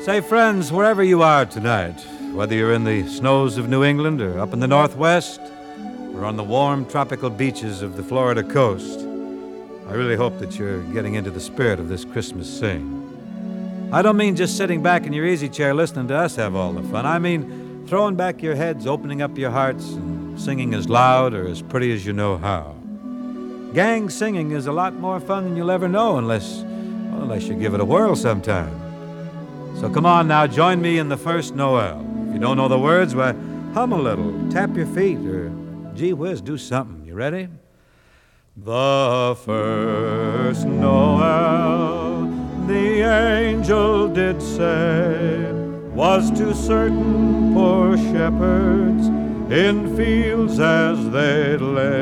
Say, friends, wherever you are tonight, whether you're in the snows of New England or up in the Northwest or on the warm tropical beaches of the Florida coast, I really hope that you're getting into the spirit of this Christmas sing. I don't mean just sitting back in your easy chair listening to us have all the fun. I mean throwing back your heads, opening up your hearts, and singing as loud or as pretty as you know how. Gang singing is a lot more fun than you'll ever know unless you give it a whirl sometime. So come on now, join me in the first Noel. If you don't know the words, why, hum a little, tap your feet, or gee whiz, do something. You ready? The first Noel, the angel did say, was to certain poor shepherds in fields as they lay.